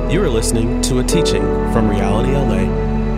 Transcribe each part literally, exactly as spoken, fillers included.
You are listening to a teaching from Reality L A.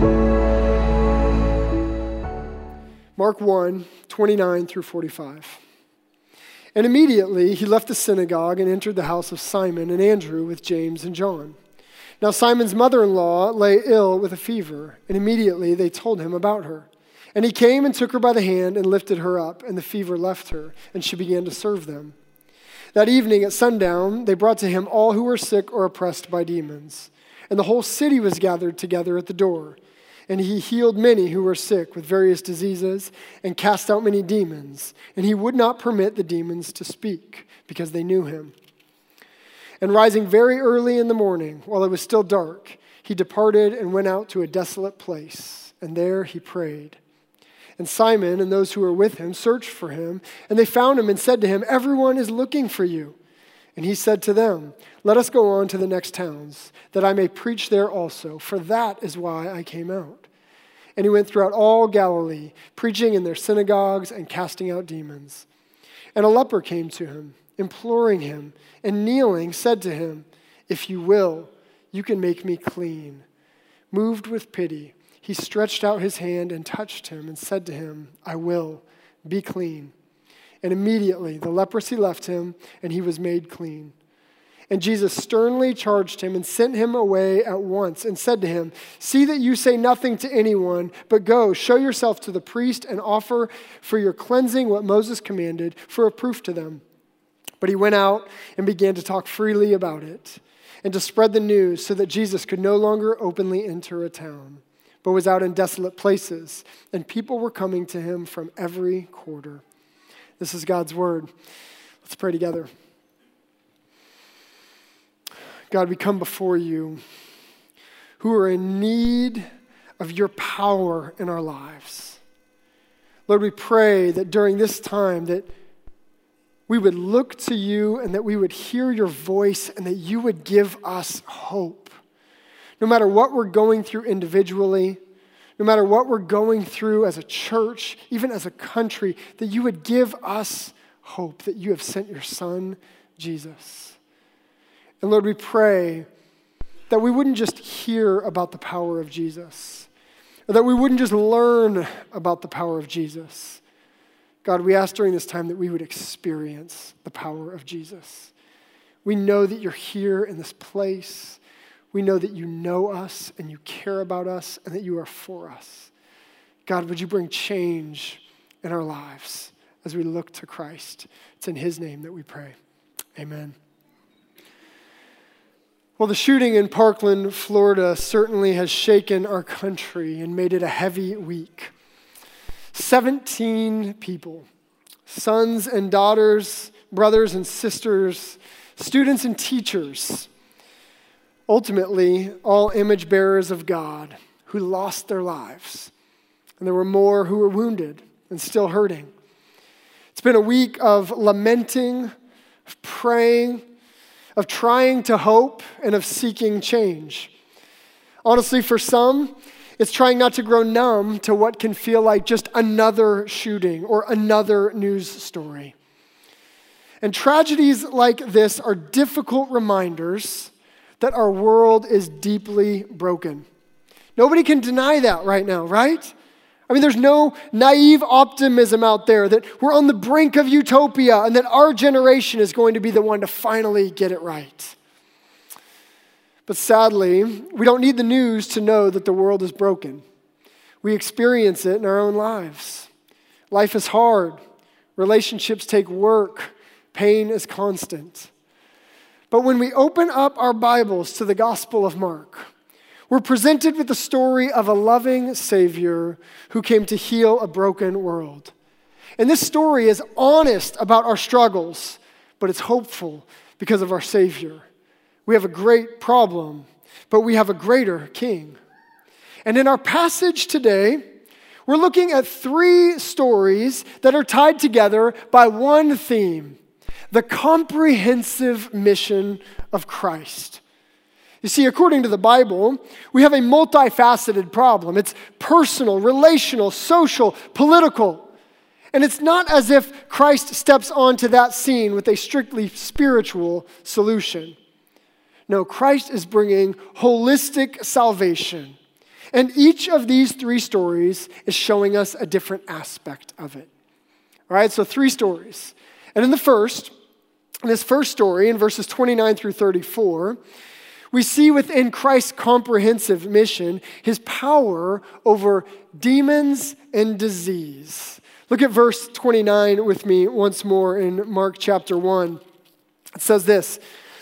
Mark one, twenty-nine through forty-five. And immediately he left the synagogue and entered the house of Simon and Andrew with James and John. Now Simon's mother-in-law lay ill with a fever, and immediately they told him about her. And he came and took her by the hand and lifted her up, and the fever left her, and she began to serve them. That evening at sundown, they brought to him all who were sick or oppressed by demons. And the whole city was gathered together at the door. And he healed many who were sick with various diseases and cast out many demons. And he would not permit the demons to speak, because they knew him. And rising very early in the morning, while it was still dark, he departed and went out to a desolate place. And there he prayed. And Simon and those who were with him searched for him, and they found him and said to him, "Everyone is looking for you." And he said to them, "Let us go on to the next towns, that I may preach there also, for that is why I came out." And he went throughout all Galilee, preaching in their synagogues and casting out demons. And a leper came to him, imploring him, and kneeling said to him, "If you will, you can make me clean." Moved with pity, he stretched out his hand and touched him and said to him, "I will, be clean." And immediately the leprosy left him and he was made clean. And Jesus sternly charged him and sent him away at once and said to him, "See that you say nothing to anyone, but go, show yourself to the priest and offer for your cleansing what Moses commanded for a proof to them." But he went out and began to talk freely about it and to spread the news so that Jesus could no longer openly enter a town, but was out in desolate places, and people were coming to him from every quarter. This is God's word. Let's pray together. God, we come before you who are in need of your power in our lives. Lord, we pray that during this time that we would look to you and that we would hear your voice and that you would give us hope. No matter what we're going through individually, no matter what we're going through as a church, even as a country, that you would give us hope that you have sent your son, Jesus. And Lord, we pray that we wouldn't just hear about the power of Jesus, or that we wouldn't just learn about the power of Jesus. God, we ask during this time that we would experience the power of Jesus. We know that you're here in this place. We know that you know us and you care about us and that you are for us. God, would you bring change in our lives as we look to Christ? It's in his name that we pray. Amen. Well, the shooting in Parkland, Florida certainly has shaken our country and made it a heavy week. seventeen people, sons and daughters, brothers and sisters, students and teachers, ultimately, all image bearers of God who lost their lives. And there were more who were wounded and still hurting. It's been a week of lamenting, of praying, of trying to hope, and of seeking change. Honestly, for some, it's trying not to grow numb to what can feel like just another shooting or another news story. And tragedies like this are difficult reminders that our world is deeply broken. Nobody can deny that right now, right? I mean, there's no naive optimism out there that we're on the brink of utopia and that our generation is going to be the one to finally get it right. But sadly, we don't need the news to know that the world is broken. We experience it in our own lives. Life is hard. Relationships take work. Pain is constant. But when we open up our Bibles to the Gospel of Mark, we're presented with the story of a loving Savior who came to heal a broken world. And this story is honest about our struggles, but it's hopeful because of our Savior. We have a great problem, but we have a greater King. And in our passage today, we're looking at three stories that are tied together by one theme: the comprehensive mission of Christ. You see, according to the Bible, we have a multifaceted problem. It's personal, relational, social, political. And it's not as if Christ steps onto that scene with a strictly spiritual solution. No, Christ is bringing holistic salvation. And each of these three stories is showing us a different aspect of it. All right, so three stories. And in the first, in this first story, in verses twenty-nine through thirty-four, we see within Christ's comprehensive mission his power over demons and disease. Look at verse twenty-nine with me once more in Mark chapter one. It says this,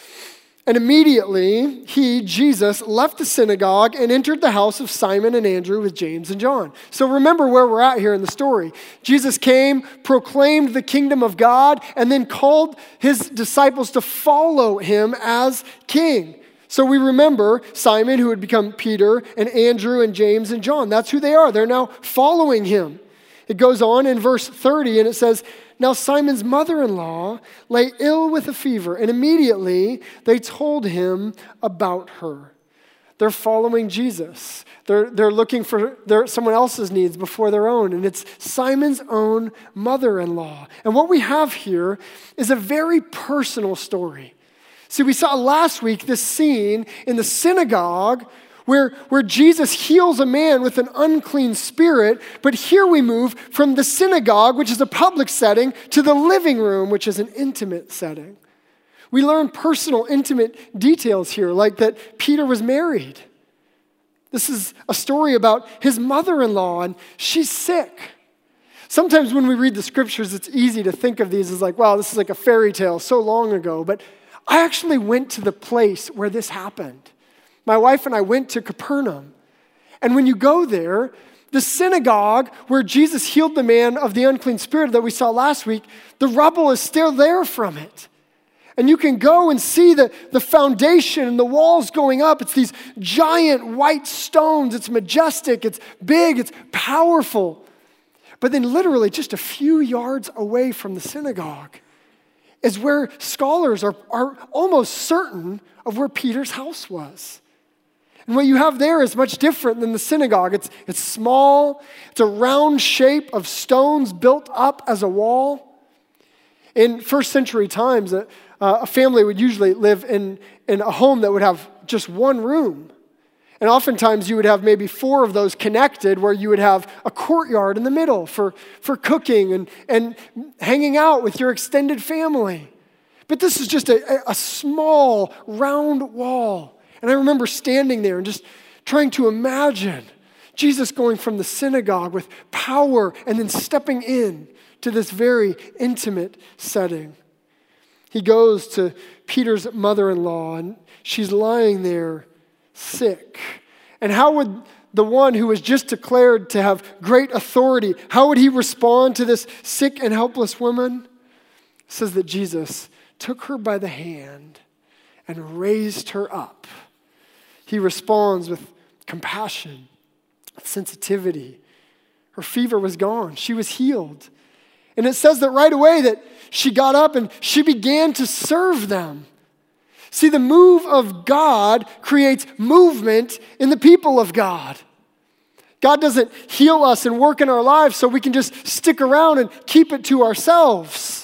"And immediately he, Jesus, left the synagogue and entered the house of Simon and Andrew with James and John." So remember where we're at here in the story. Jesus came, proclaimed the kingdom of God, and then called his disciples to follow him as king. So we remember Simon, who had become Peter, and Andrew and James and John. That's who they are. They're now following him. It goes on in verse thirty, and it says, "Now Simon's mother-in-law lay ill with a fever, and immediately they told him about her." They're following Jesus. They're, they're looking for their, someone else's needs before their own, and it's Simon's own mother-in-law. And what we have here is a very personal story. See, we saw last week this scene in the synagogue where, where Jesus heals a man with an unclean spirit, but here we move from the synagogue, which is a public setting, to the living room, which is an intimate setting. We learn personal, intimate details here, like that Peter was married. This is a story about his mother-in-law, and she's sick. Sometimes when we read the scriptures, it's easy to think of these as like, wow, this is like a fairy tale so long ago, but I actually went to the place where this happened. My wife and I went to Capernaum. And when you go there, the synagogue where Jesus healed the man of the unclean spirit that we saw last week, the rubble is still there from it. And you can go and see the, the foundation and the walls going up. It's these giant white stones. It's majestic. It's big. It's powerful. But then literally just a few yards away from the synagogue is where scholars are, are almost certain of where Peter's house was. And what you have there is much different than the synagogue. It's, it's small. It's a round shape of stones built up as a wall. In first century times, a, a family would usually live in, in a home that would have just one room. And oftentimes you would have maybe four of those connected where you would have a courtyard in the middle for, for cooking and, and hanging out with your extended family. But this is just a, a small round wall. And I remember standing there and just trying to imagine Jesus going from the synagogue with power and then stepping in to this very intimate setting. He goes to Peter's mother-in-law and she's lying there sick. And how would the one who was just declared to have great authority, how would he respond to this sick and helpless woman? It says that Jesus took her by the hand and raised her up. He responds with compassion, sensitivity. Her fever was gone. She was healed. And it says that right away that she got up and she began to serve them. See, the move of God creates movement in the people of God. God doesn't heal us and work in our lives so we can just stick around and keep it to ourselves.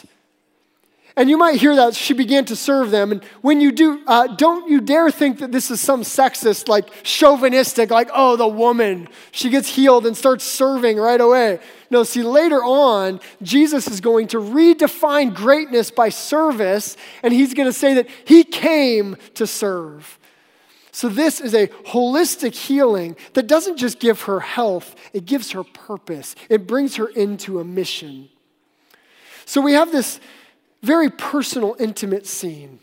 And you might hear that she began to serve them. And when you do, uh, don't you dare think that this is some sexist, like chauvinistic, like, oh, the woman, she gets healed and starts serving right away. No, see, later on, Jesus is going to redefine greatness by service, and he's going to say that he came to serve. So this is a holistic healing that doesn't just give her health, it gives her purpose. It brings her into a mission. So we have this very personal, intimate scene.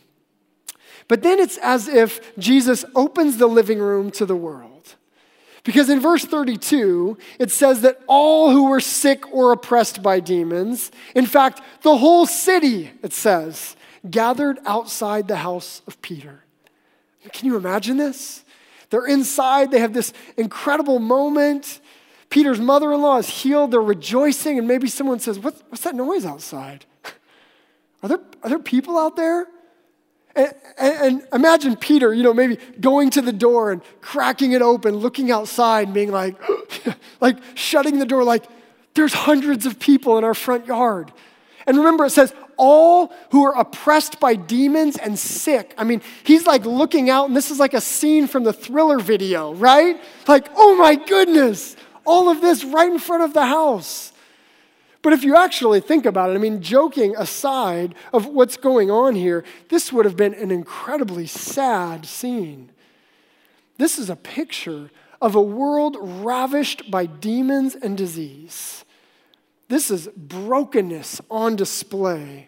But then it's as if Jesus opens the living room to the world. Because in verse thirty-two, it says that all who were sick or oppressed by demons, in fact, the whole city, it says, gathered outside the house of Peter. Can you imagine this? They're inside, they have this incredible moment. Peter's mother-in-law is healed, they're rejoicing, and maybe someone says, what, what's that noise outside? Are there, are there people out there? And, and, and imagine Peter, you know, maybe going to the door and cracking it open, looking outside and being like, like shutting the door like, there's hundreds of people in our front yard. And remember, it says, all who are oppressed by demons and sick. I mean, he's like looking out, and this is like a scene from the Thriller video, right? Like, oh my goodness, all of this right in front of the house. But if you actually think about it, I mean, joking aside of what's going on here, this would have been an incredibly sad scene. This is a picture of a world ravished by demons and disease. This is brokenness on display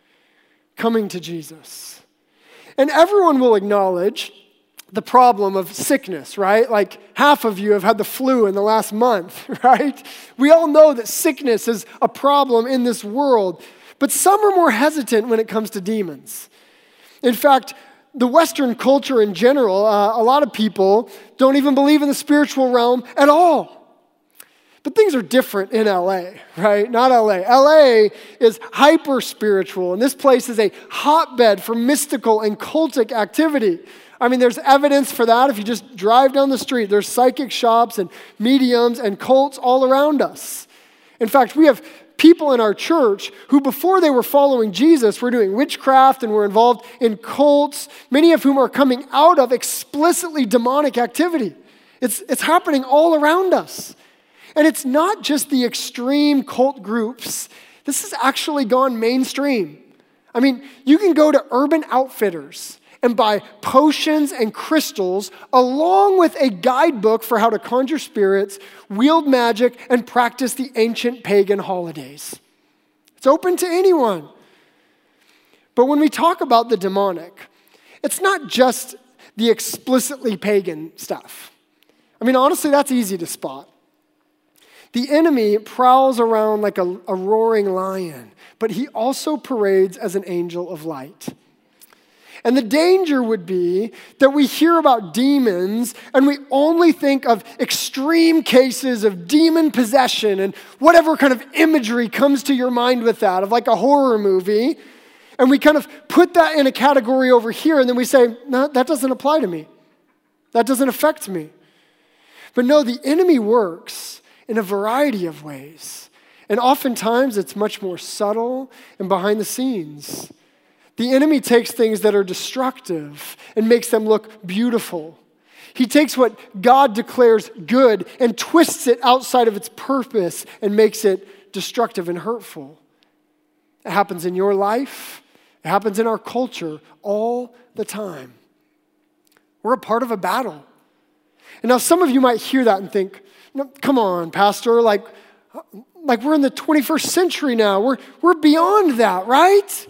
coming to Jesus. And everyone will acknowledge the problem of sickness, right? Like half of you have had the flu in the last month, right? We all know that sickness is a problem in this world, but some are more hesitant when it comes to demons. In fact, the Western culture in general, uh, a lot of people don't even believe in the spiritual realm at all. But things are different in L A, right? Not L A. L A is hyper-spiritual, and this place is a hotbed for mystical and cultic activity. I mean, there's evidence for that if you just drive down the street. There's psychic shops and mediums and cults all around us. In fact, we have people in our church who, before they were following Jesus, were doing witchcraft and were involved in cults, many of whom are coming out of explicitly demonic activity. It's, it's happening all around us. And it's not just the extreme cult groups. This has actually gone mainstream. I mean, you can go to Urban Outfitters and buy potions and crystals along with a guidebook for how to conjure spirits, wield magic, and practice the ancient pagan holidays. It's open to anyone. But when we talk about the demonic, it's not just the explicitly pagan stuff. I mean, honestly, that's easy to spot. The enemy prowls around like a, a roaring lion, but he also parades as an angel of light. And the danger would be that we hear about demons and we only think of extreme cases of demon possession and whatever kind of imagery comes to your mind with that, of like a horror movie. And we kind of put that in a category over here, and then we say, no, that doesn't apply to me. That doesn't affect me. But no, the enemy works in a variety of ways. And oftentimes it's much more subtle and behind the scenes. The enemy takes things that are destructive and makes them look beautiful. He takes what God declares good and twists it outside of its purpose and makes it destructive and hurtful. It happens in your life. It happens in our culture all the time. We're a part of a battle. And now some of you might hear that and think, no, come on, Pastor, like, like we're in the twenty-first century now. We're, we're beyond that, right?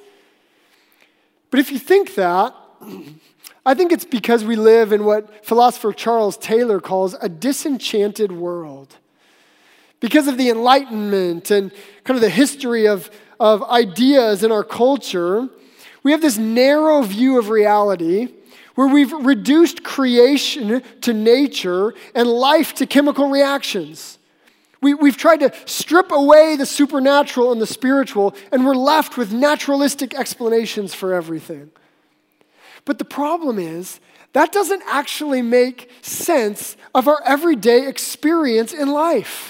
But if you think that, I think it's because we live in what philosopher Charles Taylor calls a disenchanted world. Because of the Enlightenment and kind of the history of, of ideas in our culture, we have this narrow view of reality where we've reduced creation to nature and life to chemical reactions. We, we've tried to strip away the supernatural and the spiritual, and we're left with naturalistic explanations for everything. But the problem is, that doesn't actually make sense of our everyday experience in life.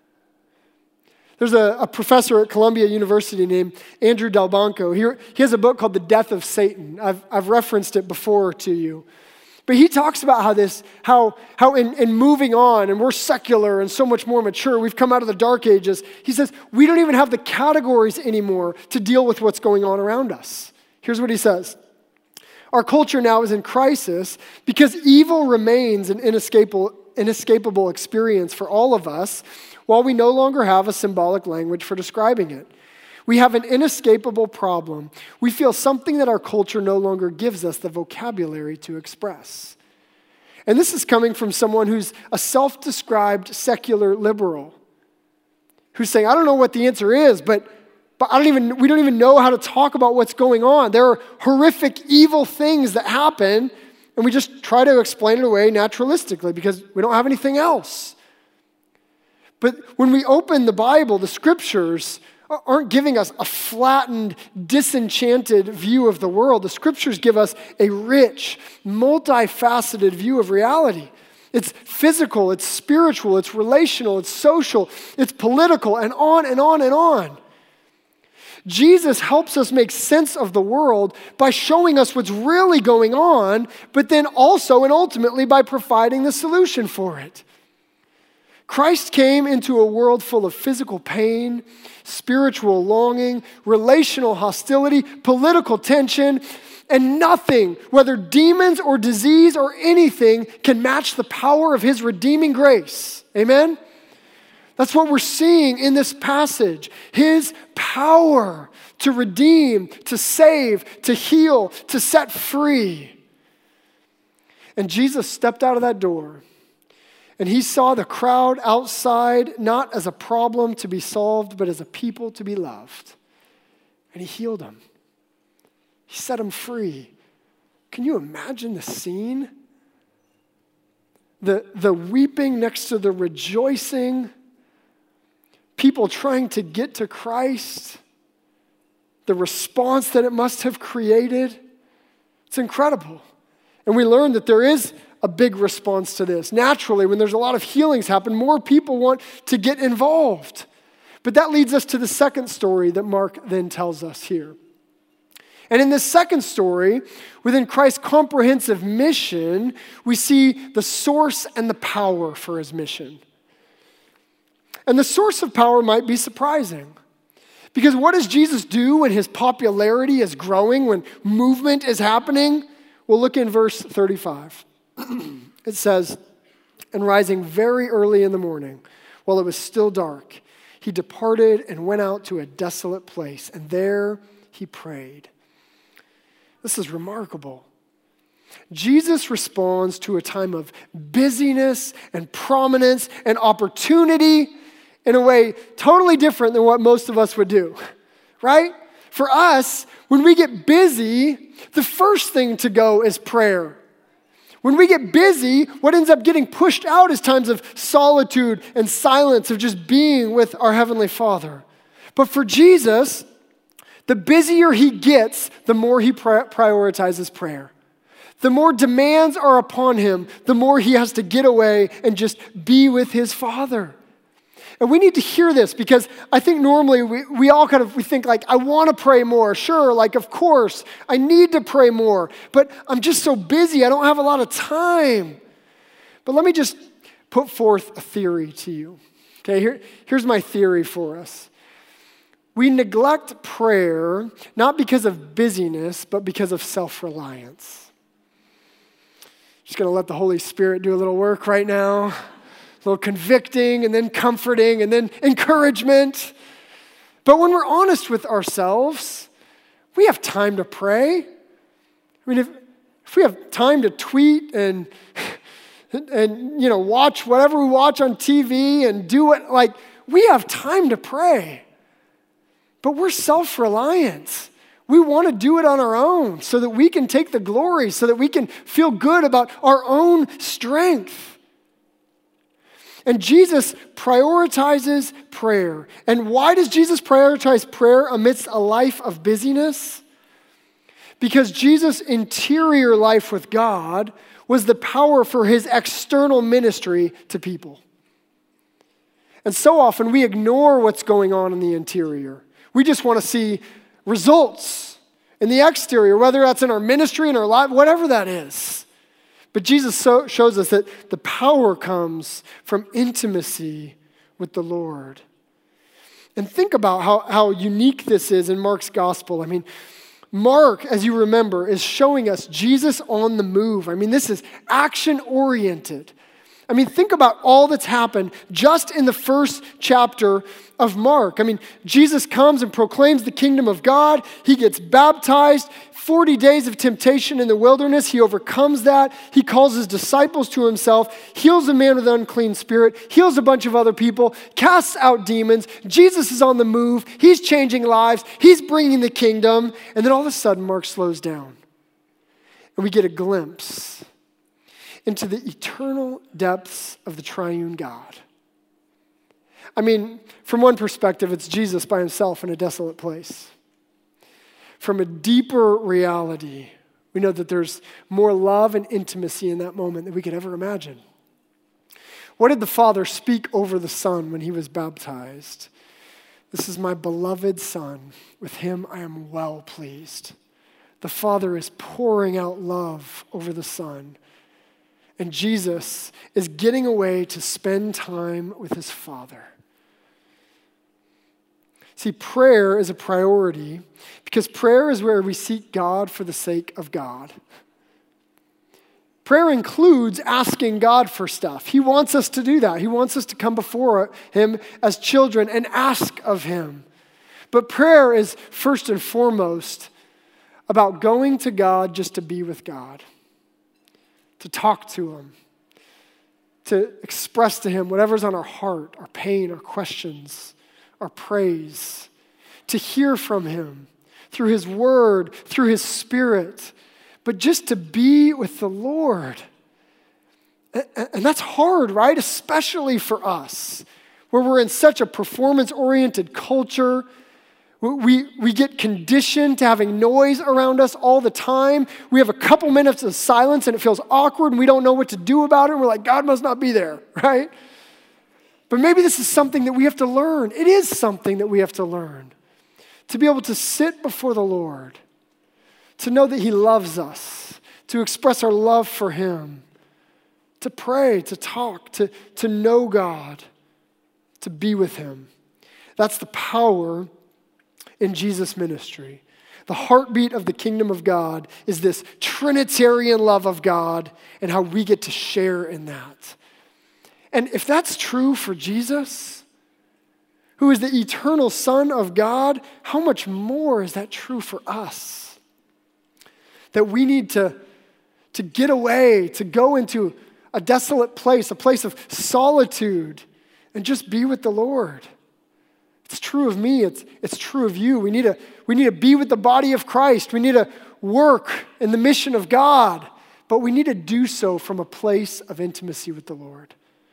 There's a, a professor at Columbia University named Andrew Delbanco. He, he has a book called The Death of Satan. I've, I've referenced it before to you. But he talks about how this, how, how in, in moving on, and we're secular and so much more mature, we've come out of the dark ages. He says, we don't even have the categories anymore to deal with what's going on around us. Here's what he says. Our culture now is in crisis because evil remains an inescapable, inescapable experience for all of us, while we no longer have a symbolic language for describing it. We have an inescapable problem. We feel something that our culture no longer gives us the vocabulary to express. And this is coming from someone who's a self-described secular liberal, who's saying, I don't know what the answer is, but, but I don't even, we don't even know how to talk about what's going on. There are horrific, evil things that happen, and we just try to explain it away naturalistically because we don't have anything else. But when we open the Bible, the scriptures aren't giving us a flattened, disenchanted view of the world. The scriptures give us a rich, multifaceted view of reality. It's physical, it's spiritual, it's relational, it's social, it's political, and on and on and on. Jesus helps us make sense of the world by showing us what's really going on, but then also and ultimately by providing the solution for it. Christ came into a world full of physical pain, spiritual longing, relational hostility, political tension, and nothing, whether demons or disease or anything, can match the power of his redeeming grace. Amen? That's what we're seeing in this passage. His power to redeem, to save, to heal, to set free. And Jesus stepped out of that door, and he saw the crowd outside not as a problem to be solved, but as a people to be loved. And he healed them. He set them free. Can you imagine the scene? The, the weeping next to the rejoicing. People trying to get to Christ. The response that it must have created. It's incredible. And we learn that there is a big response to this. Naturally, when there's a lot of healings happen, more people want to get involved. But that leads us to the second story that Mark then tells us here. And in this second story, within Christ's comprehensive mission, we see the source and the power for his mission. And the source of power might be surprising. Because what does Jesus do when his popularity is growing, when movement is happening? Well, look in verse thirty-five. It says, "And rising very early in the morning, while it was still dark, he departed and went out to a desolate place, and there he prayed." This is remarkable. Jesus responds to a time of busyness and prominence and opportunity in a way totally different than what most of us would do, right? For us, when we get busy, the first thing to go is prayer. When we get busy, what ends up getting pushed out is times of solitude and silence, of just being with our Heavenly Father. But for Jesus, the busier he gets, the more he prioritizes prayer. The more demands are upon him, the more he has to get away and just be with his Father. And we need to hear this, because I think normally we, we all kind of, we think like, I want to pray more. Sure, like of course, I need to pray more, but I'm just so busy, I don't have a lot of time. But let me just put forth a theory to you. Okay, here, here's my theory for us. We neglect prayer not because of busyness, but because of self-reliance. Just going to let the Holy Spirit do a little work right now. A little convicting and then comforting and then encouragement. But when we're honest with ourselves, we have time to pray. I mean, if, if we have time to tweet and, and, you know, watch whatever we watch on T V and do what, like, we have time to pray. But we're self-reliant. We want to do it on our own so that we can take the glory, so that we can feel good about our own strength. And Jesus prioritizes prayer. And why does Jesus prioritize prayer amidst a life of busyness? Because Jesus' interior life with God was the power for his external ministry to people. And so often we ignore what's going on in the interior. We just want to see results in the exterior, whether that's in our ministry, in our life, whatever that is. But Jesus so shows us that the power comes from intimacy with the Lord. And think about how, how unique this is in Mark's gospel. I mean, Mark, as you remember, is showing us Jesus on the move. I mean, this is action-oriented. I mean, think about all that's happened just in the first chapter of Mark. I mean, Jesus comes and proclaims the kingdom of God. He gets baptized. forty days of temptation in the wilderness. He overcomes that. He calls his disciples to himself, heals a man with an unclean spirit, heals a bunch of other people, casts out demons. Jesus is on the move. He's changing lives. He's bringing the kingdom. And then all of a sudden, Mark slows down. And we get a glimpse into the eternal depths of the triune God. I mean, from one perspective, it's Jesus by himself in a desolate place. From a deeper reality, we know that there's more love and intimacy in that moment than we could ever imagine. What did the Father speak over the Son when he was baptized? This is my beloved Son. With him I am well pleased. The Father is pouring out love over the Son. And Jesus is getting away to spend time with his Father. See, prayer is a priority because prayer is where we seek God for the sake of God. Prayer includes asking God for stuff. He wants us to do that. He wants us to come before him as children and ask of him. But prayer is first and foremost about going to God just to be with God, to talk to him, to express to him whatever's on our heart, our pain, our questions, our praise, to hear from him through his word, through his Spirit, but just to be with the Lord. And that's hard, right? Especially for us, where we're in such a performance-oriented culture. We, we get conditioned to having noise around us all the time. We have a couple minutes of silence and it feels awkward and we don't know what to do about it. And we're like, God must not be there, right? But maybe this is something that we have to learn. It is something that we have to learn. To be able to sit before the Lord, to know that he loves us, to express our love for him, to pray, to talk, to, to know God, to be with him. That's the power in Jesus' ministry. The heartbeat of the kingdom of God is this Trinitarian love of God and how we get to share in that. And if that's true for Jesus, who is the eternal Son of God, how much more is that true for us? That we need to, to get away, to go into a desolate place, a place of solitude, and just be with the Lord. It's true of me, it's, it's true of you. We need, to, we need to be with the body of Christ. We need to work in the mission of God, but we need to do so from a place of intimacy with the Lord,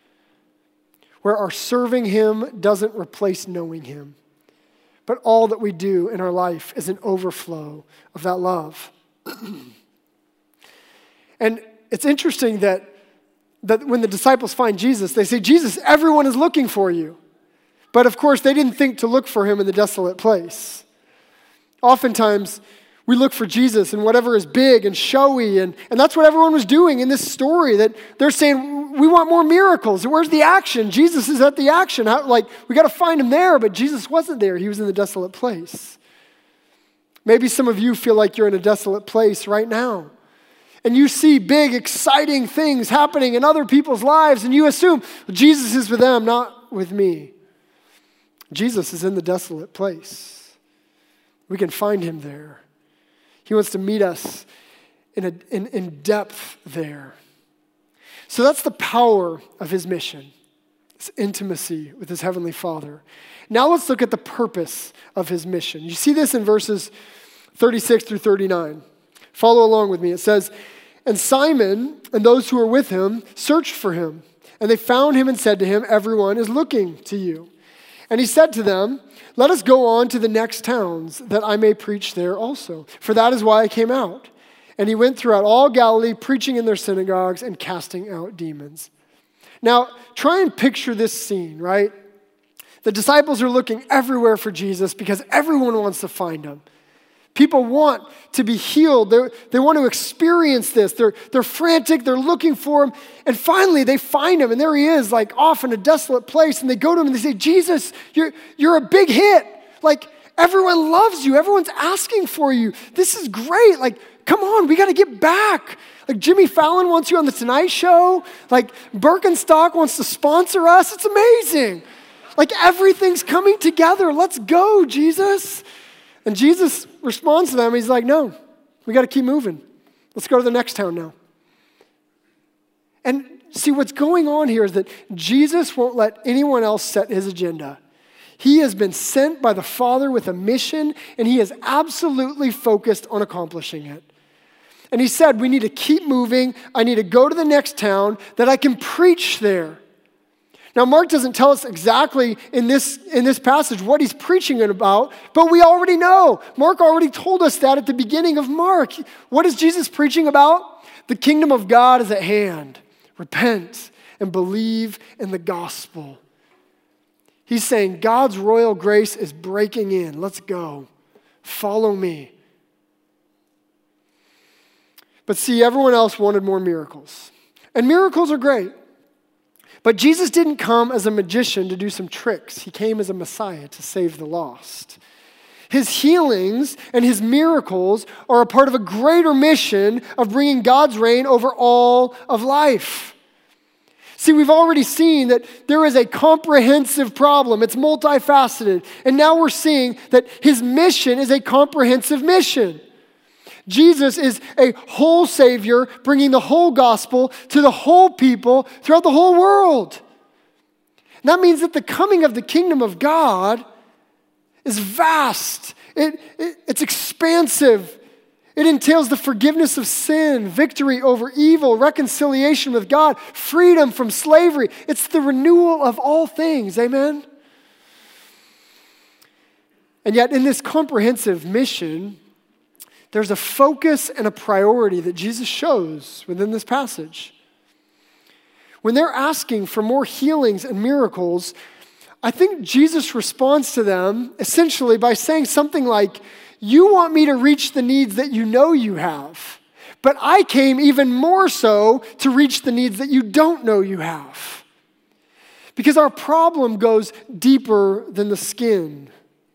where our serving him doesn't replace knowing him, but all that we do in our life is an overflow of that love. And it's interesting that, that when the disciples find Jesus, they say, Jesus, everyone is looking for you. But of course, they didn't think to look for him in the desolate place. Oftentimes, we look for Jesus in whatever is big and showy, and, and that's what everyone was doing in this story, that they're saying, we want more miracles. Where's the action? Jesus is at the action. How, like, we got to find him there, but Jesus wasn't there. He was in the desolate place. Maybe some of you feel like you're in a desolate place right now, and you see big, exciting things happening in other people's lives, and you assume, well, Jesus is with them, not with me. Jesus is in the desolate place. We can find him there. He wants to meet us in, a, in, in depth there. So that's the power of his mission. It's intimacy with his heavenly Father. Now let's look at the purpose of his mission. You see this in verses thirty-six through thirty-nine. Follow along with me. It says, and Simon and those who were with him searched for him, and they found him and said to him, everyone is looking to you. And he said to them, let us go on to the next towns, that I may preach there also. For that is why I came out. And he went throughout all Galilee, preaching in their synagogues and casting out demons. Now, try and picture this scene, right? The disciples are looking everywhere for Jesus because everyone wants to find him. People want to be healed. They're, they want to experience this. They're, they're frantic. They're looking for him. And finally, they find him. And there he is, like off in a desolate place. And they go to him and they say, Jesus, you're, you're a big hit. Like, everyone loves you. Everyone's asking for you. This is great. Like, come on, we got to get back. Like, Jimmy Fallon wants you on the Tonight Show. Like, Birkenstock wants to sponsor us. It's amazing. Like, everything's coming together. Let's go, Jesus. And Jesus responds to them. He's like, no, we got to keep moving. Let's go to the next town now. And see, what's going on here is that Jesus won't let anyone else set his agenda. He has been sent by the Father with a mission, and he is absolutely focused on accomplishing it. And he said, we need to keep moving. I need to go to the next town that I can preach there. Now, Mark doesn't tell us exactly in this, in this passage what he's preaching about, but we already know. Mark already told us that at the beginning of Mark. What is Jesus preaching about? The kingdom of God is at hand. Repent and believe in the gospel. He's saying, God's royal grace is breaking in. Let's go. Follow me. But see, everyone else wanted more miracles. And miracles are great. But Jesus didn't come as a magician to do some tricks. He came as a Messiah to save the lost. His healings and his miracles are a part of a greater mission of bringing God's reign over all of life. See, we've already seen that there is a comprehensive problem. It's multifaceted. And now we're seeing that his mission is a comprehensive mission. Jesus is a whole Savior, bringing the whole gospel to the whole people throughout the whole world. And that means that the coming of the kingdom of God is vast. It, it, it's expansive. It entails the forgiveness of sin, victory over evil, reconciliation with God, freedom from slavery. It's the renewal of all things. Amen? And yet in this comprehensive mission, there's a focus and a priority that Jesus shows within this passage. When they're asking for more healings and miracles, I think Jesus responds to them essentially by saying something like, you want me to reach the needs that you know you have, but I came even more so to reach the needs that you don't know you have. Because our problem goes deeper than the skin.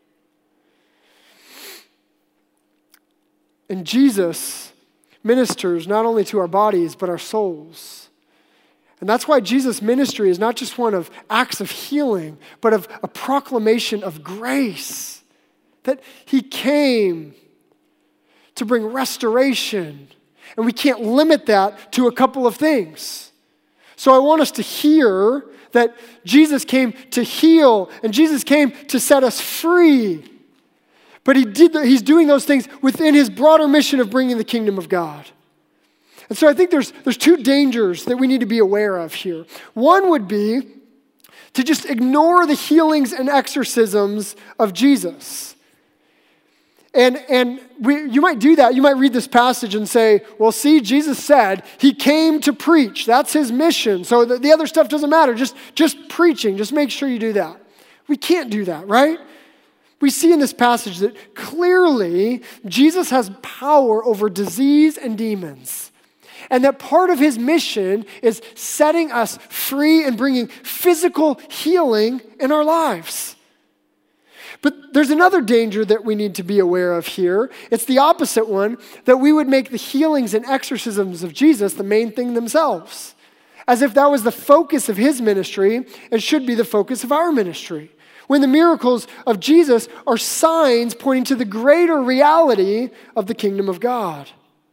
And Jesus ministers not only to our bodies, but our souls. And that's why Jesus' ministry is not just one of acts of healing, but of a proclamation of grace. That he came to bring restoration. And we can't limit that to a couple of things. So I want us to hear that Jesus came to heal, and Jesus came to set us free. But he did. The, he's doing those things within his broader mission of bringing the kingdom of God. And so I think there's, there's two dangers that we need to be aware of here. One would be to just ignore the healings and exorcisms of Jesus. And, and we, you might do that. You might read this passage and say, well, see, Jesus said he came to preach. That's his mission. So the, the other stuff doesn't matter. Just, just preaching. Just make sure you do that. We can't do that, right? We see in this passage that clearly Jesus has power over disease and demons. And that part of his mission is setting us free and bringing physical healing in our lives. But there's another danger that we need to be aware of here. It's the opposite one, that we would make the healings and exorcisms of Jesus the main thing themselves, as if that was the focus of his ministry and should be the focus of our ministry. When the miracles of Jesus are signs pointing to the greater reality of the kingdom of God.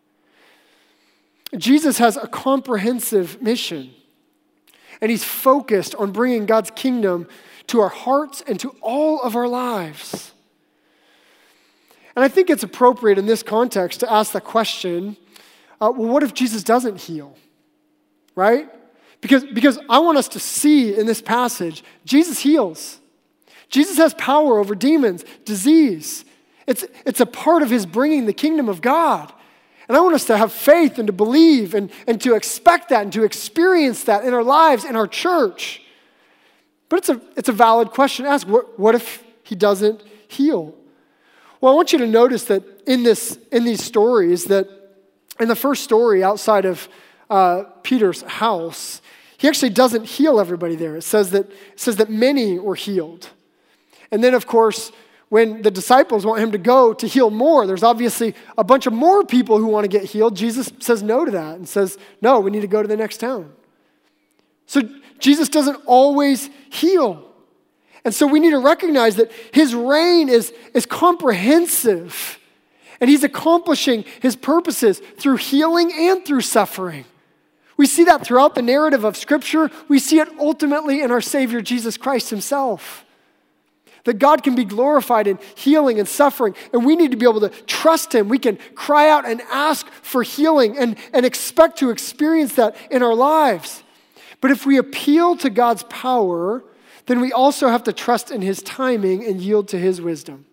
Jesus has a comprehensive mission, and he's focused on bringing God's kingdom to our hearts and to all of our lives. And I think it's appropriate in this context to ask the question, uh, well, what if Jesus doesn't heal? Right? Because, because I want us to see in this passage, Jesus heals. Jesus has power over demons, disease. It's, it's a part of his bringing the kingdom of God. And I want us to have faith and to believe and, and to expect that and to experience that in our lives, in our church. But it's a, it's a valid question to ask. What, what if he doesn't heal? Well, I want you to notice that in, this, in these stories, that in the first story outside of uh, Peter's house, he actually doesn't heal everybody there. It says that, it says that many were healed. And then, of course, when the disciples want him to go to heal more, there's obviously a bunch of more people who want to get healed. Jesus says no to that and says, no, we need to go to the next town. So Jesus doesn't always heal. And so we need to recognize that his reign is, is comprehensive. And he's accomplishing his purposes through healing and through suffering. We see that throughout the narrative of Scripture. We see it ultimately in our Savior, Jesus Christ himself. That God can be glorified in healing and suffering, and we need to be able to trust him. We can cry out and ask for healing and, and expect to experience that in our lives. But if we appeal to God's power, then we also have to trust in his timing and yield to his wisdom.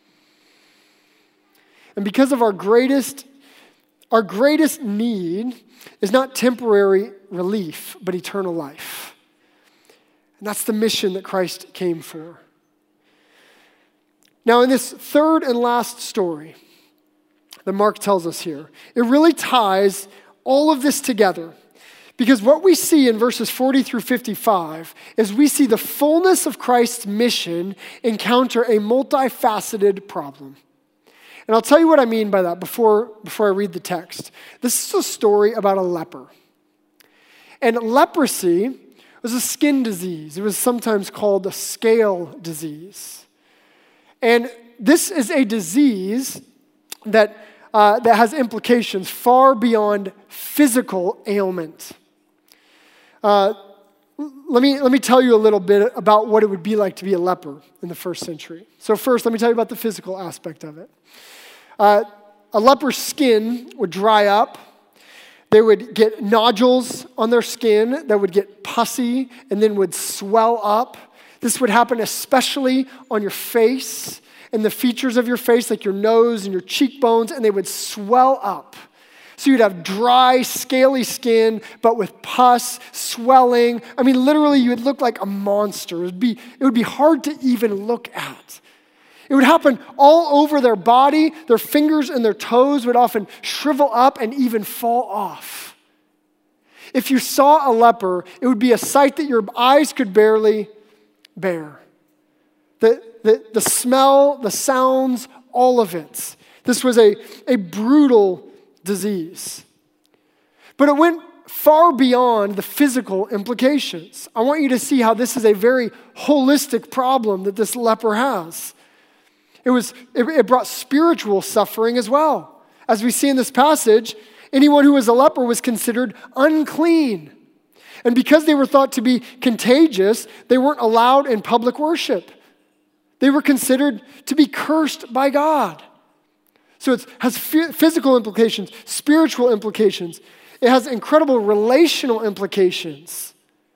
And because of our greatest, our greatest need is not temporary relief, but eternal life. And that's the mission that Christ came for. Now, in this third and last story that Mark tells us here, it really ties all of this together. Because what we see in verses forty through fifty-five is we see the fullness of Christ's mission encounter a multifaceted problem. And I'll tell you what I mean by that before, before I read the text. This is a story about a leper. And leprosy was a skin disease. It was sometimes called a scale disease. And this is a disease that, uh, that has implications far beyond physical ailment. Uh, let me, let me tell you a little bit about what it would be like to be a leper in the first century. So first, let me tell you about the physical aspect of it. Uh, a leper's skin would dry up. They would get nodules on their skin that would get pussy and then would swell up. This would happen especially on your face and the features of your face, like your nose and your cheekbones, and they would swell up. So you'd have dry, scaly skin, but with pus, swelling. I mean, literally, you would look like a monster. It would be, it would be hard to even look at. It would happen all over their body. Their fingers and their toes would often shrivel up and even fall off. If you saw a leper, it would be a sight that your eyes could barely bear. The, the, the smell, the sounds, all of it. This was a, a brutal disease. But it went far beyond the physical implications. I want you to see how this is a very holistic problem that this leper has. It was it, it brought spiritual suffering as well. As we see in this passage, anyone who was a leper was considered unclean. And because they were thought to be contagious, they weren't allowed in public worship. They were considered to be cursed by God. So it has physical implications, spiritual implications. It has incredible relational implications.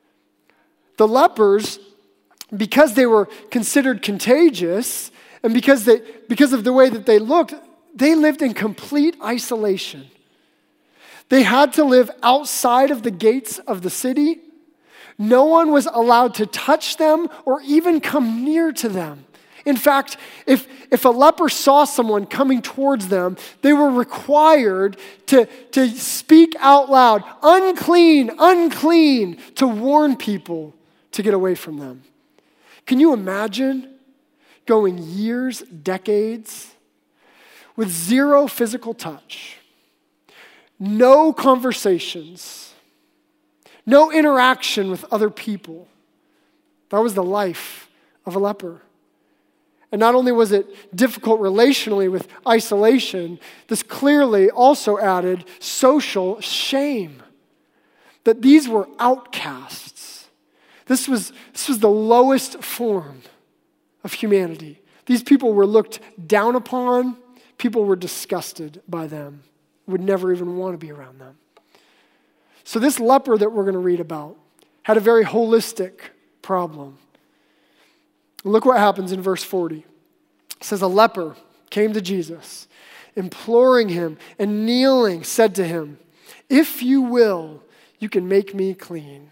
The lepers, because they were considered contagious, and because they, because of the way that they looked, they lived in complete isolation. They had to live outside of the gates of the city. No one was allowed to touch them or even come near to them. In fact, if, if a leper saw someone coming towards them, they were required to, to speak out loud, unclean, unclean, to warn people to get away from them. Can you imagine going years, decades, with zero physical touch, no conversations, no interaction with other people? That was the life of a leper. And not only was it difficult relationally with isolation, this clearly also added social shame. That these were outcasts. This was, this was the lowest form of humanity. These people were looked down upon. People were disgusted by them. Would never even want to be around them. So this leper that we're going to read about had a very holistic problem. Look what happens in verse forty. It says, a leper came to Jesus, imploring him and kneeling, said to him, "If you will, you can make me clean."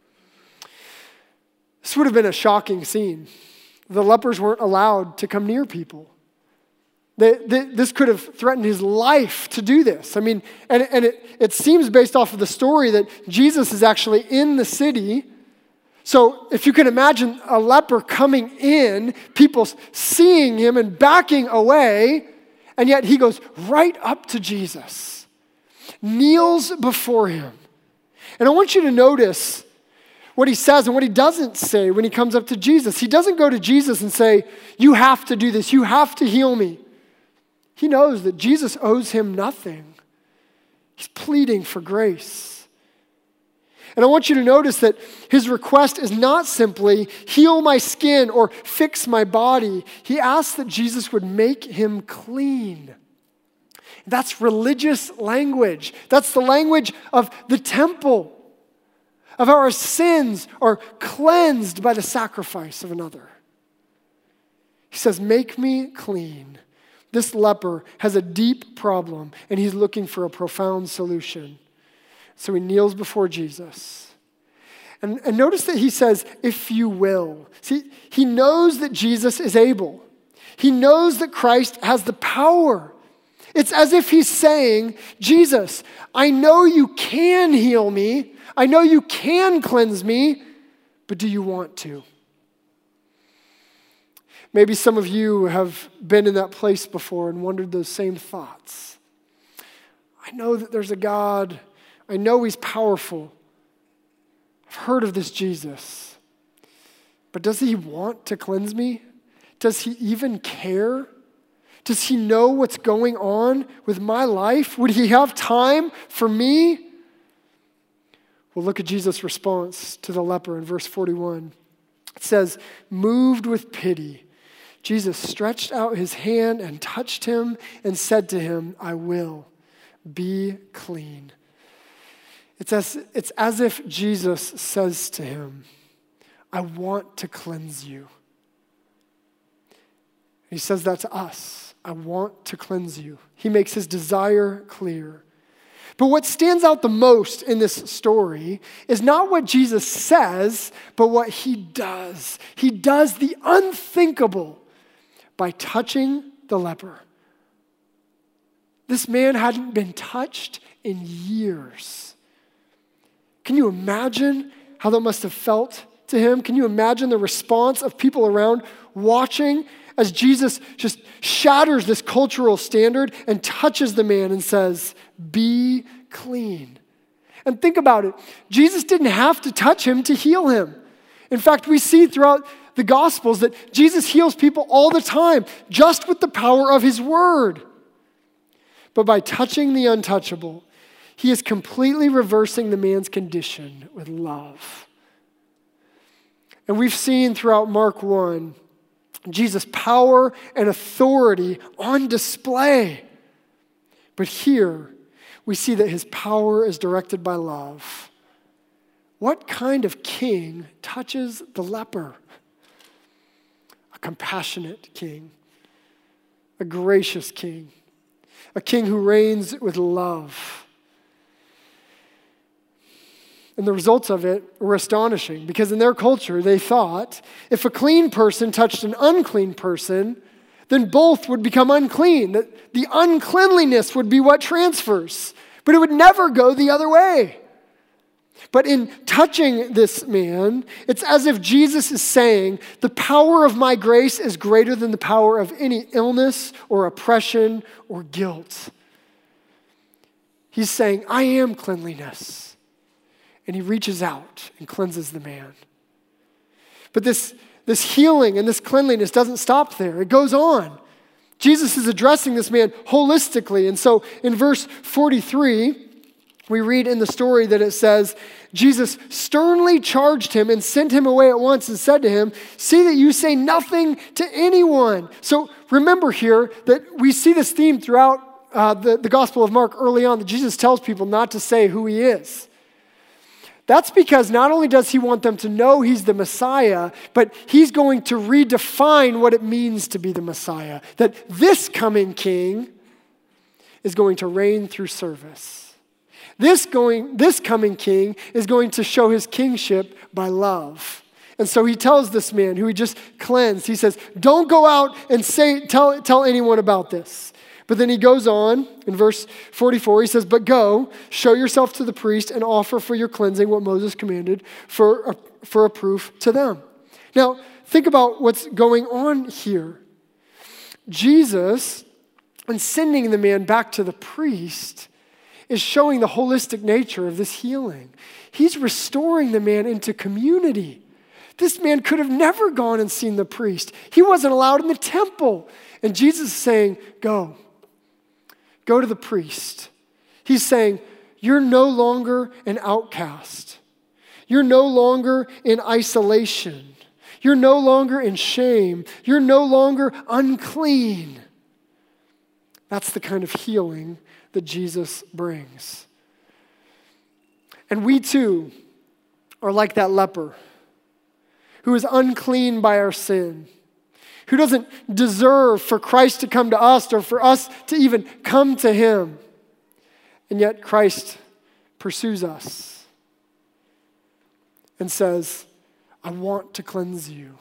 This would have been a shocking scene. The lepers weren't allowed to come near people. They, they, this could have threatened his life to do this. I mean, and, and it, it seems based off of the story that Jesus is actually in the city. So if you can imagine a leper coming in, people seeing him and backing away, and yet he goes right up to Jesus, kneels before him. And I want you to notice what he says and what he doesn't say when he comes up to Jesus. He doesn't go to Jesus and say, "You have to do this, you have to heal me." He knows that Jesus owes him nothing. He's pleading for grace. And I want you to notice that his request is not simply heal my skin or fix my body. He asks that Jesus would make him clean. That's religious language. That's the language of the temple, of how our sins are cleansed by the sacrifice of another. He says, "Make me clean." This leper has a deep problem, and he's looking for a profound solution. So he kneels before Jesus. And, and notice that he says, if you will. See, he knows that Jesus is able. He knows that Christ has the power. It's as if he's saying, Jesus, I know you can heal me. I know you can cleanse me, but do you want to? Maybe some of you have been in that place before and wondered those same thoughts. I know that there's a God. I know he's powerful. I've heard of this Jesus. But does he want to cleanse me? Does he even care? Does he know what's going on with my life? Would he have time for me? Well, look at Jesus' response to the leper in verse forty-one. It says, moved with pity, Jesus stretched out his hand and touched him and said to him, I will, be clean. It's as, it's as if Jesus says to him, I want to cleanse you. He says that to us. I want to cleanse you. He makes his desire clear. But what stands out the most in this story is not what Jesus says, but what he does. He does the unthinkable by touching the leper. This man hadn't been touched in years. Can you imagine how that must have felt to him? Can you imagine the response of people around watching as Jesus just shatters this cultural standard and touches the man and says, be clean. And think about it. Jesus didn't have to touch him to heal him. In fact, we see throughout the Gospels that Jesus heals people all the time, just with the power of his word. But by touching the untouchable, he is completely reversing the man's condition with love. And we've seen throughout Mark one, Jesus' power and authority on display. But here, we see that his power is directed by love. What kind of king touches the leper? A compassionate king, a gracious king, a king who reigns with love. And the results of it were astonishing because in their culture, they thought if a clean person touched an unclean person, then both would become unclean. That the uncleanliness would be what transfers, but it would never go the other way. But in touching this man, it's as if Jesus is saying, the power of my grace is greater than the power of any illness or oppression or guilt. He's saying, I am cleanliness. And he reaches out and cleanses the man. But this, this healing and this cleanliness doesn't stop there. It goes on. Jesus is addressing this man holistically. And so in verse forty-three, we read in the story that it says, Jesus sternly charged him and sent him away at once and said to him, see that you say nothing to anyone. So remember here that we see this theme throughout uh, the, the Gospel of Mark early on, that Jesus tells people not to say who he is. That's because not only does he want them to know he's the Messiah, but he's going to redefine what it means to be the Messiah. That this coming king is going to reign through service. This going, this coming king is going to show his kingship by love. And so he tells this man who he just cleansed, he says, don't go out and say, tell, tell anyone about this. But then he goes on in verse forty-four, he says, but go, show yourself to the priest and offer for your cleansing what Moses commanded for a, for a proof to them. Now, think about what's going on here. Jesus, in sending the man back to the priest, is showing the holistic nature of this healing. He's restoring the man into community. This man could have never gone and seen the priest. He wasn't allowed in the temple. And Jesus is saying, go. Go to the priest. He's saying, you're no longer an outcast. You're no longer in isolation. You're no longer in shame. You're no longer unclean. That's the kind of healing that Jesus brings. And we too are like that leper who is unclean by our sin, who doesn't deserve for Christ to come to us or for us to even come to him. And yet Christ pursues us. and says, I want to cleanse you.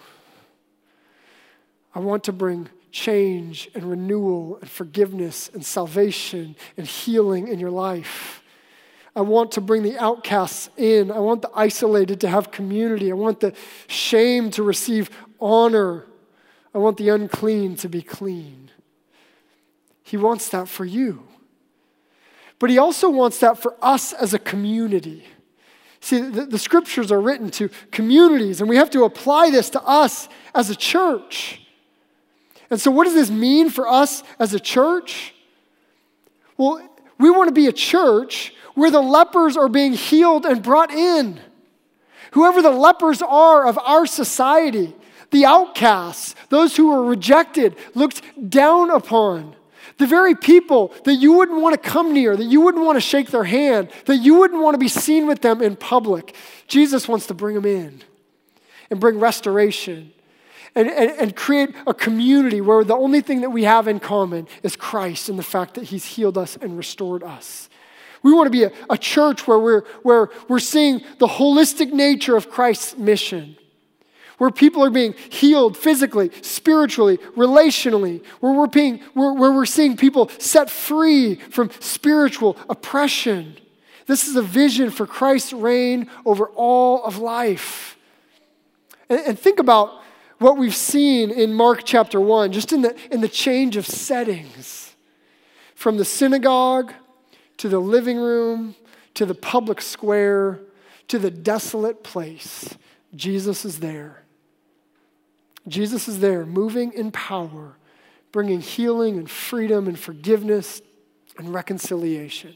I want to bring change and renewal and forgiveness and salvation and healing in your life. I want to bring the outcasts in. I want the isolated to have community. I want the shame to receive honor. I want the unclean to be clean. He wants that for you. But he also wants that for us as a community. See, the, the scriptures are written to communities, and we have to apply this to us as a church. And so what does this mean for us as a church? Well, we want to be a church where the lepers are being healed and brought in. Whoever the lepers are of our society, the outcasts, those who were rejected, looked down upon, the very people that you wouldn't want to come near, that you wouldn't want to shake their hand, that you wouldn't want to be seen with them in public. Jesus wants to bring them in and bring restoration and, and, and create a community where the only thing that we have in common is Christ and the fact that he's healed us and restored us. We want to be a, a church where we're, where we're seeing the holistic nature of Christ's mission, where people are being healed physically, spiritually, relationally, where we're, being, where, where we're seeing people set free from spiritual oppression. This is a vision for Christ's reign over all of life. And, and think about what we've seen in Mark chapter one, just in the, in the change of settings, from the synagogue to the living room, to the public square, to the desolate place. Jesus is there. Jesus is there, moving in power, bringing healing and freedom and forgiveness and reconciliation.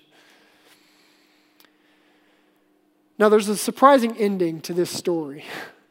Now, there's a surprising ending to this story,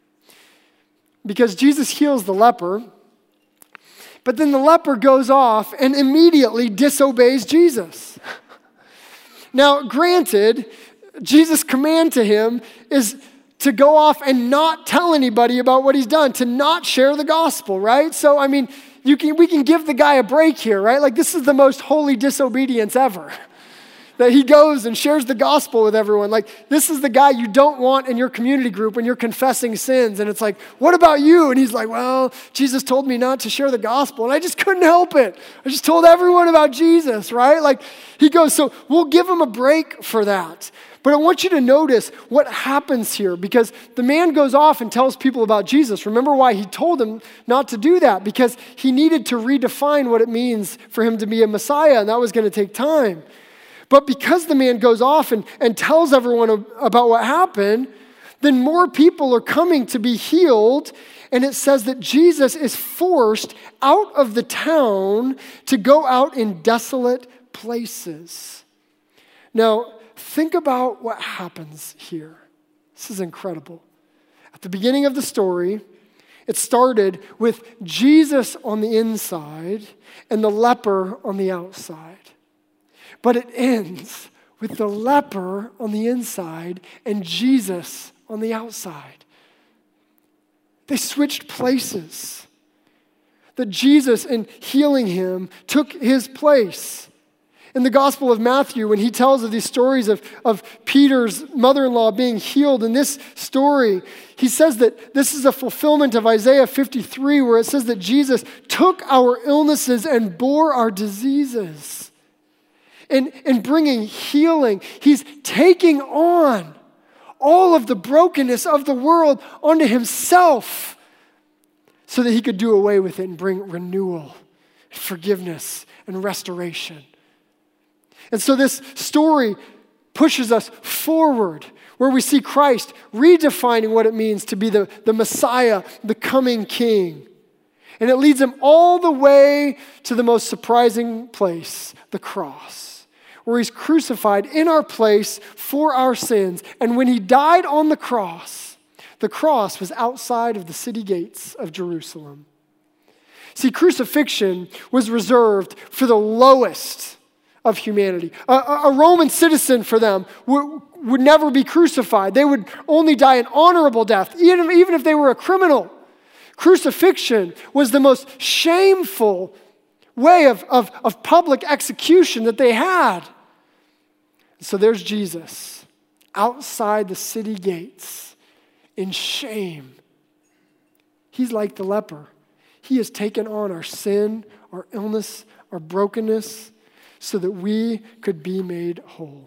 because Jesus heals the leper, but then the leper goes off and immediately disobeys Jesus. Now, granted, Jesus' command to him is to go off and not tell anybody about what he's done, to not share the gospel, right? So, I mean, you can we can give the guy a break here, right? Like, this is the most holy disobedience ever, that he goes and shares the gospel with everyone. Like, this is the guy you don't want in your community group when you're confessing sins. And it's like, what about you? And he's like, well, Jesus told me not to share the gospel, and I just couldn't help it. I just told everyone about Jesus, right? Like, he goes, so we'll give him a break for that. But I want you to notice what happens here, because the man goes off and tells people about Jesus. Remember why he told them not to do that? Because he needed to redefine what it means for him to be a Messiah, and that was going to take time. But because the man goes off and, and tells everyone about what happened, then more people are coming to be healed. And it says that Jesus is forced out of the town to go out in desolate places. Now, think about what happens here. This is incredible. At the beginning of the story, it started with Jesus on the inside and the leper on the outside. But it ends with the leper on the inside and Jesus on the outside. They switched places. That Jesus, in healing him, took his place. In the Gospel of Matthew, when he tells of these stories of, of Peter's mother-in-law being healed, in this story, he says that this is a fulfillment of Isaiah fifty-three, where it says that Jesus took our illnesses and bore our diseases. In, in bringing healing, he's taking on all of the brokenness of the world onto himself so that he could do away with it and bring renewal, forgiveness, and restoration. And so this story pushes us forward, where we see Christ redefining what it means to be the, the Messiah, the coming King. And it leads him all the way to the most surprising place, the cross, where he's crucified in our place for our sins. And when he died on the cross, the cross was outside of the city gates of Jerusalem. See, crucifixion was reserved for the lowest of humanity. A, a Roman citizen for them would, would never be crucified. They would only die an honorable death, even, even if they were a criminal. Crucifixion was the most shameful way of, of, of public execution that they had. So there's Jesus outside the city gates in shame. He's like the leper. He has taken on our sin, our illness, our brokenness, so that we could be made whole.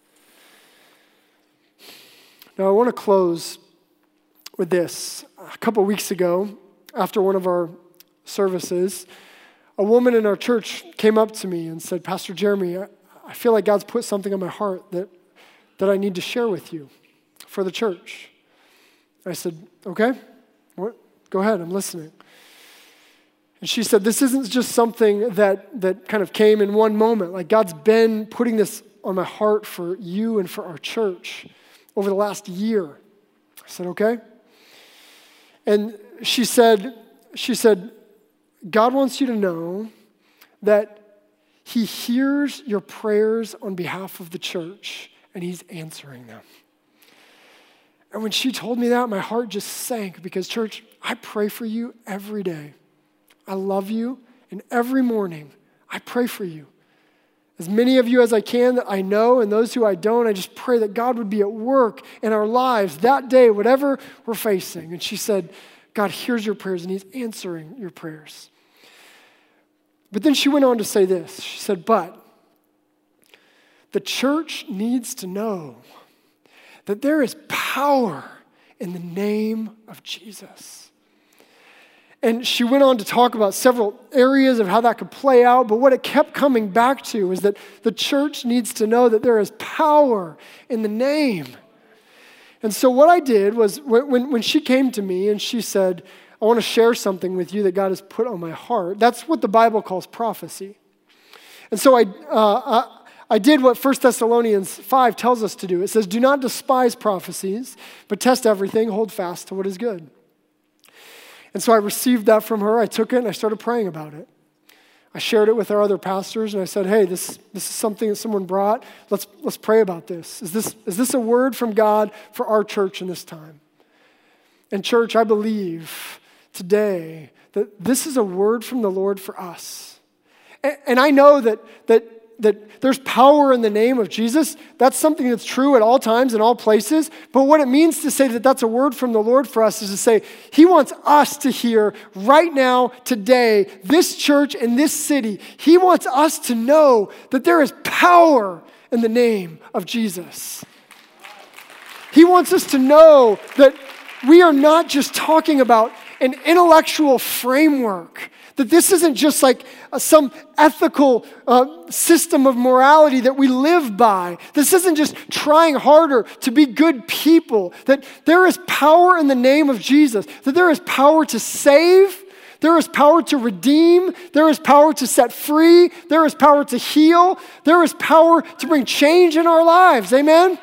Now, I want to close with this. A couple weeks ago, after one of our services, a woman in our church came up to me and said, Pastor Jeremy, I, I feel like God's put something on my heart that, that I need to share with you for the church. I said, okay, what? Go ahead, I'm listening. And she said, this isn't just something that, that kind of came in one moment. Like God's been putting this on my heart for you and for our church over the last year. I said, okay. And she said, she said, God wants you to know that he hears your prayers on behalf of the church and he's answering them. And when she told me that, my heart just sank because, church, I pray for you every day. I love you, and every morning I pray for you. As many of you as I can that I know, and those who I don't, I just pray that God would be at work in our lives that day, whatever we're facing. And she said, God hears your prayers, and he's answering your prayers. But then she went on to say this. She said, but the church needs to know that there is power in the name of Jesus. And she went on to talk about several areas of how that could play out, but what it kept coming back to is that the church needs to know that there is power in the name. And so what I did was when, when she came to me and she said, I want to share something with you that God has put on my heart. That's what the Bible calls prophecy. And so I, uh, I I did what First Thessalonians five tells us to do. It says, do not despise prophecies, but test everything, hold fast to what is good. And so I received that from her. I took it and I started praying about it. I shared it with our other pastors and I said, hey, this, this is something that someone brought. Let's, let's pray about this. Is this. is this a word from God for our church in this time? And church, I believe today that this is a word from the Lord for us. And, and I know that that that there's power in the name of Jesus. That's something that's true at all times, in all places. But what it means to say that that's a word from the Lord for us is to say, he wants us to hear right now, today, this church in this city. He wants us to know that there is power in the name of Jesus. He wants us to know that we are not just talking about an intellectual framework, that this isn't just like uh, some ethical uh, system of morality that we live by. This isn't just trying harder to be good people. That there is power in the name of Jesus. That there is power to save. There is power to redeem. There is power to set free. There is power to heal. There is power to bring change in our lives. Amen?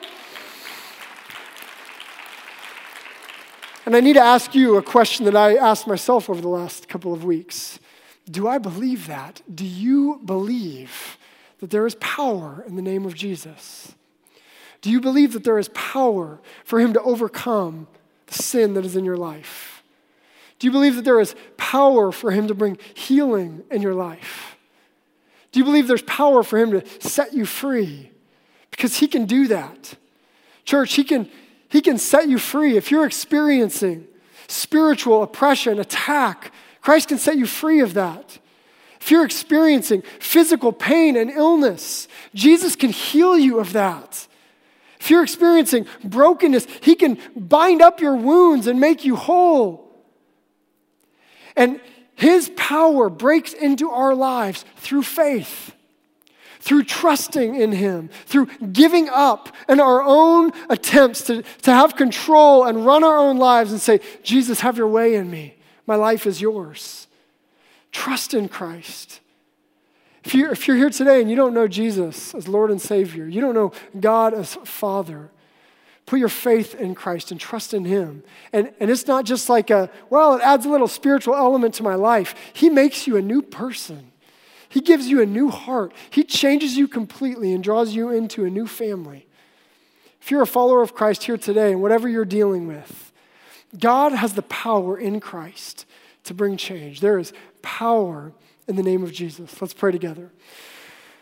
And I need to ask you a question that I asked myself over the last couple of weeks. Do I believe that? Do you believe that there is power in the name of Jesus? Do you believe that there is power for him to overcome the sin that is in your life? Do you believe that there is power for him to bring healing in your life? Do you believe there's power for him to set you free? Because he can do that. Church, he can He can set you free. If you're experiencing spiritual oppression, attack, Christ can set you free of that. If you're experiencing physical pain and illness, Jesus can heal you of that. If you're experiencing brokenness, he can bind up your wounds and make you whole. And his power breaks into our lives through faith, through trusting in him, through giving up in our own attempts to, to have control and run our own lives and say, Jesus, have your way in me. My life is yours. Trust in Christ. If you're, if you're here today and you don't know Jesus as Lord and Savior, you don't know God as Father, put your faith in Christ and trust in him. And, and it's not just like a, well, it adds a little spiritual element to my life. He makes you a new person. He gives you a new heart. He changes you completely and draws you into a new family. If you're a follower of Christ here today and whatever you're dealing with, God has the power in Christ to bring change. There is power in the name of Jesus. Let's pray together.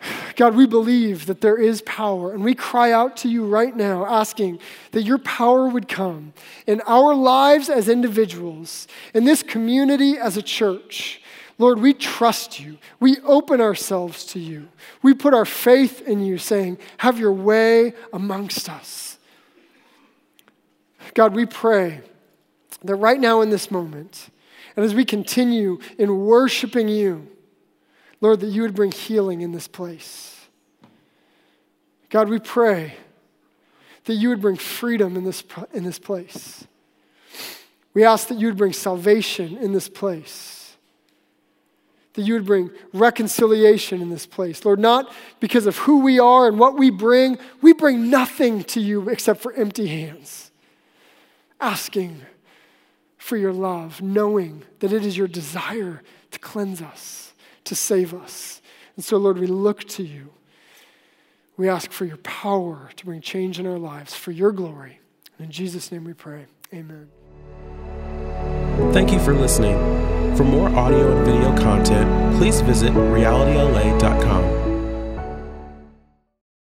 God, we believe that there is power, and we cry out to you right now, asking that your power would come in our lives as individuals, in this community as a church. Lord, we trust you. We open ourselves to you. We put our faith in you, saying, have your way amongst us. God, we pray that right now in this moment, and as we continue in worshiping you, Lord, that you would bring healing in this place. God, we pray that you would bring freedom in this, in this place. We ask that you would bring salvation in this place. That you would bring reconciliation in this place. Lord, not because of who we are and what we bring. We bring nothing to you except for empty hands. Asking for your love, knowing that it is your desire to cleanse us, to save us. And so, Lord, we look to you. We ask for your power to bring change in our lives for your glory. And in Jesus' name we pray. Amen. Thank you for listening. For more audio and video content, please visit reality L A dot com.